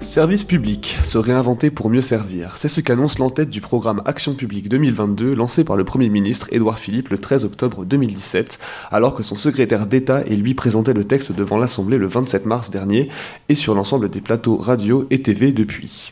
service public, se réinventer pour mieux servir. C'est ce qu'annonce l'entête du programme Action publique 2022 lancé par le Premier ministre Édouard Philippe le 13 octobre 2017, alors que son secrétaire d'État et lui présentait le texte devant l'Assemblée le 27 mars dernier et sur l'ensemble des plateaux radio et TV depuis.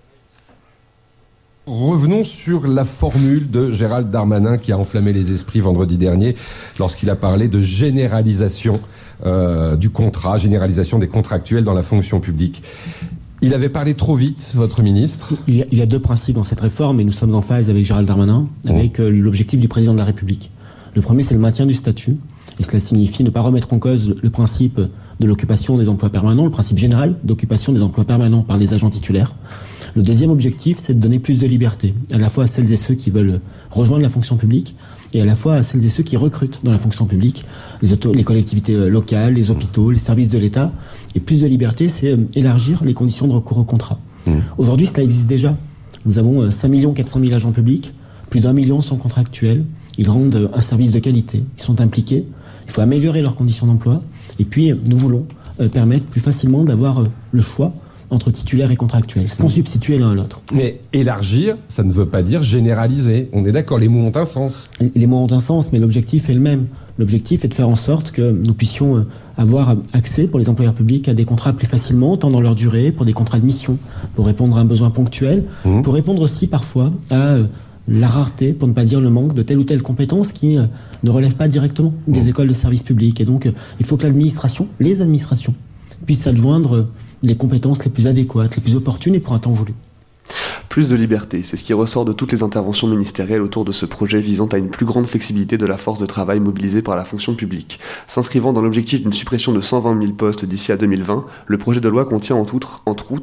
Revenons sur la formule de Gérald Darmanin qui a enflammé les esprits vendredi dernier lorsqu'il a parlé de généralisation du contrat, généralisation des contractuels dans la fonction publique. Il avait parlé trop vite, votre ministre. Il y a deux principes dans cette réforme et nous sommes en phase avec Gérald Darmanin, avec l'objectif du président de la République. Le premier, c'est le maintien du statut. Et cela signifie ne pas remettre en cause le principe de l'occupation des emplois permanents, le principe général d'occupation des emplois permanents par des agents titulaires. Le deuxième objectif, c'est de donner plus de liberté, à la fois à celles et ceux qui veulent rejoindre la fonction publique, et à la fois à celles et ceux qui recrutent dans la fonction publique, les collectivités locales, les hôpitaux, les services de l'État. Et plus de liberté, c'est élargir les conditions de recours au contrat. Aujourd'hui, cela existe déjà. Nous avons 5 400 000 agents publics, plus d'1 million sont contractuels, ils rendent un service de qualité, ils sont impliqués, il faut améliorer leurs conditions d'emploi, et puis nous voulons permettre plus facilement d'avoir le choix entre titulaires et contractuels, sans substituer l'un à l'autre. Mais élargir, ça ne veut pas dire généraliser. On est d'accord, les mots ont un sens. Les mots ont un sens, mais l'objectif est le même. L'objectif est de faire en sorte que nous puissions avoir accès pour les employeurs publics à des contrats plus facilement, tant dans leur durée, pour des contrats de mission, pour répondre à un besoin ponctuel, pour répondre aussi parfois à la rareté, pour ne pas dire le manque de telle ou telle compétence qui ne relève pas directement des écoles de service public. Et donc, il faut que les administrations, puissent s'adjoindre les compétences les plus adéquates, les plus opportunes et pour un temps voulu. Plus de liberté, c'est ce qui ressort de toutes les interventions ministérielles autour de ce projet visant à une plus grande flexibilité de la force de travail mobilisée par la fonction publique. S'inscrivant dans l'objectif d'une suppression de 120 000 postes d'ici à 2020, le projet de loi contient entre autres,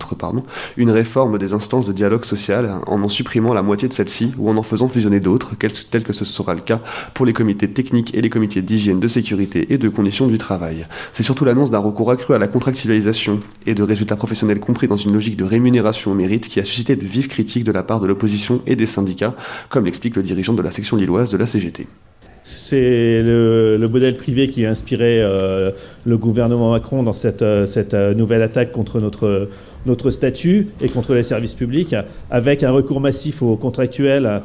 une réforme des instances de dialogue social en supprimant la moitié de celles-ci ou en faisant fusionner d'autres, tels que ce sera le cas pour les comités techniques et les comités d'hygiène, de sécurité et de conditions du travail. C'est surtout l'annonce d'un recours accru à la contractualisation et de résultats professionnels compris dans une logique de rémunération au mérite qui a suscité de vives critiques de la part de l'opposition et des syndicats, comme l'explique le dirigeant de la section lilloise de la CGT. C'est le modèle privé qui a inspiré le gouvernement Macron dans cette nouvelle attaque contre notre statut et contre les services publics, avec un recours massif aux contractuels,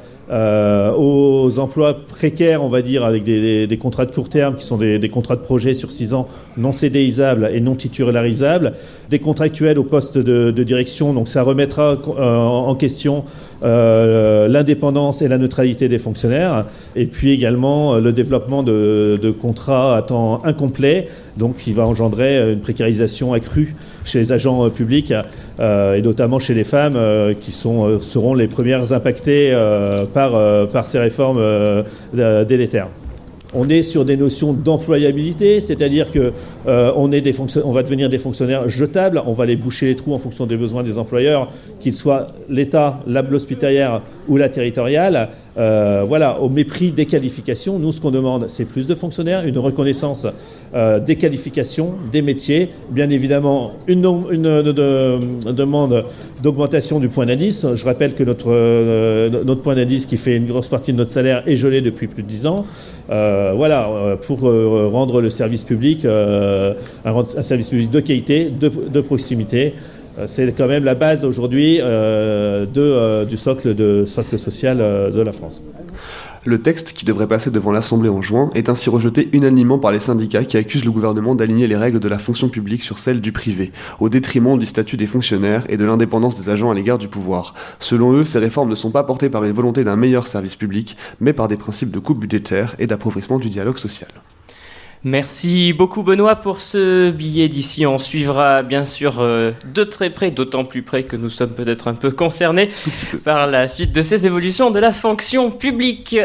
aux emplois précaires, on va dire, avec des contrats de court terme qui sont des contrats de projet sur 6 ans non CDIsables et non titularisables, des contractuels au poste de direction, donc ça remettra en question l'indépendance et la neutralité des fonctionnaires, et puis également le développement de contrats à temps incomplet, donc qui va engendrer une précarisation accrue chez les agents publics et notamment chez les femmes qui seront les premières impactées par ces réformes délétères. On est sur des notions d'employabilité, c'est-à-dire que on va devenir des fonctionnaires jetables, on va les boucher les trous en fonction des besoins des employeurs, qu'ils soient l'État, l'hospitalière ou la territoriale. Au mépris des qualifications. Nous, ce qu'on demande, c'est plus de fonctionnaires, une reconnaissance des qualifications, des métiers, bien évidemment une demande d'augmentation du point d'indice. Je rappelle que notre point d'indice, qui fait une grosse partie de notre salaire, est gelé depuis plus de 10 ans. Pour rendre le service public un service public de qualité, de proximité. C'est quand même la base aujourd'hui du socle social de la France. Le texte, qui devrait passer devant l'Assemblée en juin, est ainsi rejeté unanimement par les syndicats qui accusent le gouvernement d'aligner les règles de la fonction publique sur celles du privé, au détriment du statut des fonctionnaires et de l'indépendance des agents à l'égard du pouvoir. Selon eux, ces réformes ne sont pas portées par une volonté d'un meilleur service public, mais par des principes de coupe budgétaire et d'appauvrissement du dialogue social. Merci beaucoup Benoît pour ce billet d'ici. On suivra bien sûr de très près, d'autant plus près que nous sommes peut-être un peu concernés par la suite de ces évolutions de la fonction publique.